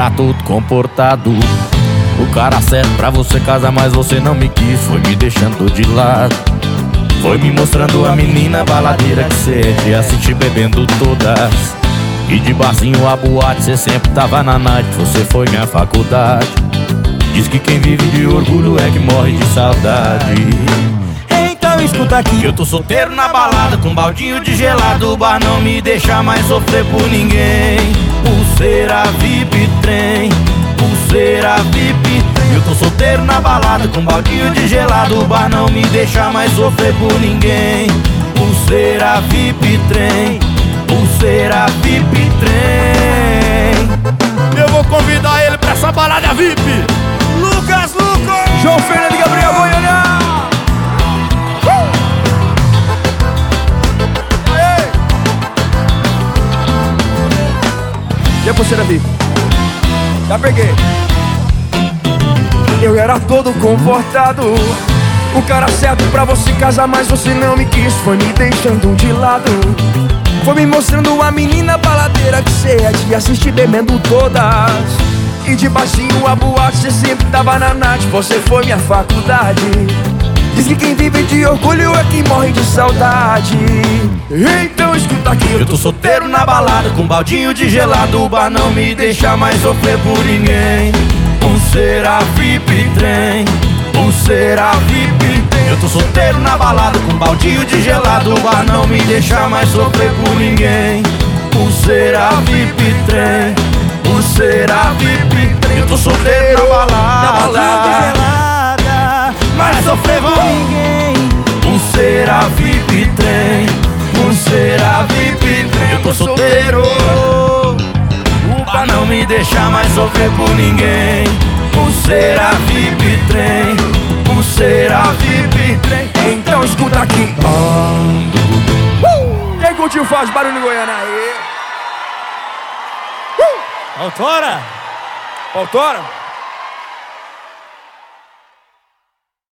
era todo comportado. O cara certo pra você casar, mas você não me quis. Foi me deixando de lado. Foi me mostrando a menina baladeira que cê é, de assistir bebendo todas. E de barzinho a boate, cê sempre tava na night. Você foi minha faculdade. Diz que quem vive de orgulho é que morre de saudade. Então escuta aqui, eu tô solteiro na balada, com um baldinho de gelado. O bar não me deixa mais sofrer por ninguém. Pulseira VIP trem, pulseira VIP trem. Eu tô solteiro na balada, com um baldinho de gelado. O bar não me deixa mais sofrer por ninguém. Pulseira VIP trem, pulseira VIP trem. Eu vou convidar ele pra essa balada VIP. Lucas, João Fernando e Gabriel Goiânia. E a pulseira VIP? Já peguei. Eu era todo comportado, o cara certo pra você casar, mas você não me quis. Foi me deixando de lado. Foi me mostrando a menina baladeira que cê é, de assistir bebendo todas. E de baixinho a boate, cê sempre tava na night. Você foi minha faculdade. Diz que quem vive de orgulho é quem morre de saudade. Então escuta aqui, eu tô solteiro na balada, com um baldinho de gelado. O bar não me deixa mais sofrer por ninguém. Pulseira VIP trem, pulseira VIP trem. Eu tô solteiro na balada, com um baldinho de gelado. O bar não me deixa mais sofrer por ninguém. Pulseira VIP trem, pulseira VIP trem. Eu tô solteiro na balada, mas sofrer por ninguém. Pulseira VIP trem, pulseira VIP trem. Eu tô solteiro, o bar não me deixa mais sofrer por ninguém. Pulseira VIP trem, pulseira VIP trem. Então escuta aqui. Quem curtiu faz barulho em Goiânia aí. Autora! Autora?